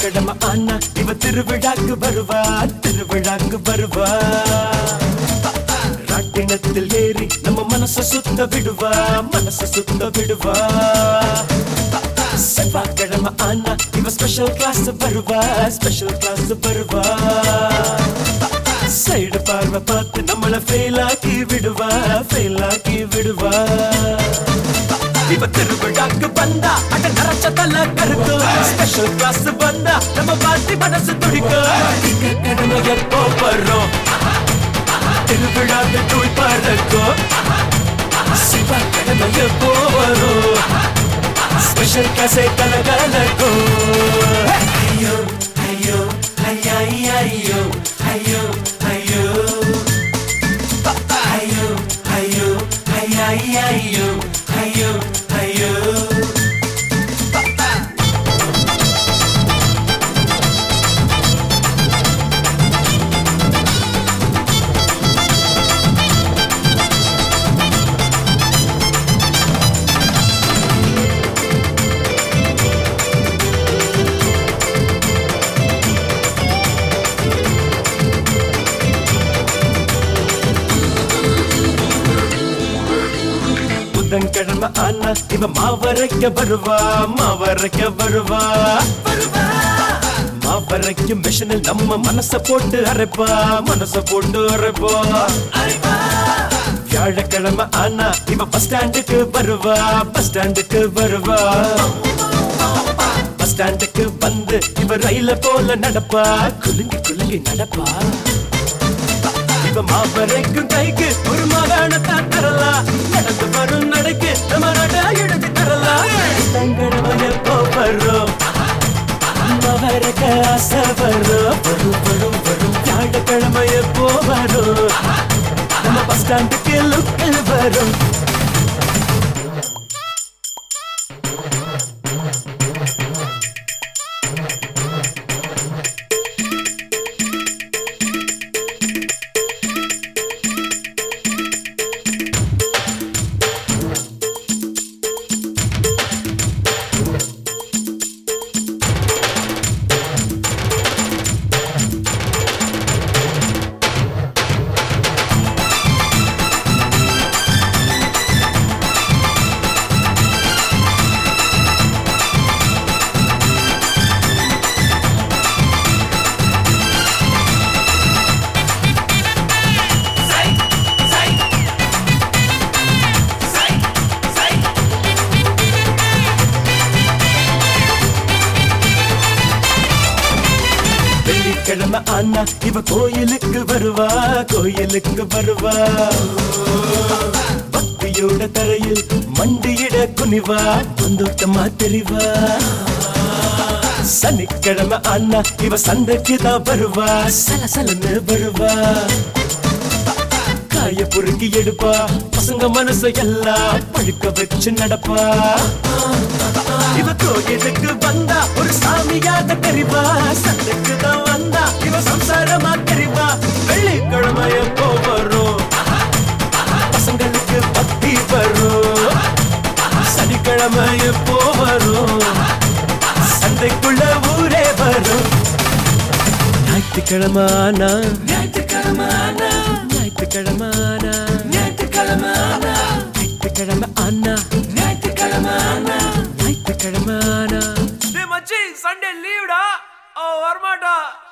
புதன்கிழமை ஆனா இவ திருவிழாக்கு வருவா திருவிழாக்கு வருவா ராட்டினத்தில் ஏறி நம்ம மனச சுத்த விடுவா மனச சுத்த விடுவா செவ்வாய்க்கிழமை ஆனா இவ ஸ்பெஷல் கிளாஸ் வருவா ஸ்பெஷல் கிளாஸ் வருவா சைடு பார்வை பார்த்து நம்மள ஃபெயில் ஆக்கி விடுவா ஃபெயில் ஆக்கி விடுவா இவ திருவிழாக்கு வந்தா அட நரச்ச தல கருக்கும் ஸ்பெஷல் கிளாஸ் வந்தா நம்ம பாட்டி மனசு துடிக்கும் கடமை எப்போ வரும் திருவிழாக்கு தூள் பறக்கும் சிவா கடமை எப்போ வரும் ஸ்பெஷல் கிளாஸே கலகலக்கும் ஐயோ ஐயோ ஐயா ஐயோ ஐயோ ஐயோ ஐயோ ஐயோ ஐயா ஐயோ ஐயோ ஐயோ புதன்கிழமை ஆனா இவ மாவரைக்க வருவா மாவரைக்க வருவா மாவரைக்கும் மிஷினில் நம்ம மனச போட்டு அரைப்பா மனச போட்டு அரைப்பா வியாழக்கிழமை ஆனா இவ பஸ் ஸ்டாண்டுக்கு வருவா பஸ் ஸ்டாண்டுக்கு வருவா பஸ் ஸ்டாண்டுக்கு வந்து இவ ரயில போல நடப்பா குலுங்கி குலுங்கி நடப்பா இவ மாவரைக்கும் கைக்கு ஒரு மகாணத்தான் தரலாம் நடந்து வரும் நடைக்கு நம்ம நட எடுத்து தரலாம் தங்கடமைய போறோம் மாவரைக்க ஆசை வரும் வரும் வரும் வரும் வியாழக்கிழமைய போறோம் நம்ம பஸ் ஸ்டாண்டுக்கு லுக்கில் வரும் வெள்ளிக்கிழமை ஆனா இவ கோயிலுக்கு வருவா கோயிலுக்கு வருவா பக்தியோட தரையில் மண்டியிட குனிவா குந்தோட்டமா தெரிவா சனிக்கிழமை ஆனா இவ சந்தைக்கு தான் வருவா சலசலன்னு வருவா காய பொறுக்கி எடுப்பா பசங்க மனசை எல்லாம் பழுக்க வச்சு நடப்பா இவ கோயிலுக்கு வந்தா ஒரு சாமியாக தெரிவா சந்தைக்கு தான் வந்தா இவ சம்சாரமா தெரிவா வெள்ளிக்கிழமைய போவரும் பசங்களுக்கு பக்தி வரும் சனிக்கிழமைய போவரும் சந்தைக்குள்ள ஊரே வரும் ஞாயிற்றுக்கிழமானா ஞாயிற்றுக்கிழமானா ஞாயிற்றுக்கிழமானா ஞாயிற்றுக்கிழமானா ஞாயிற்றுக்கிழமை ஆனா ஞாயிற்றுக்கிழமானா ஞாயிற்றுக்கிழமானா டேய் மச்சி சண்டே லீவ்டா வரமாட்டா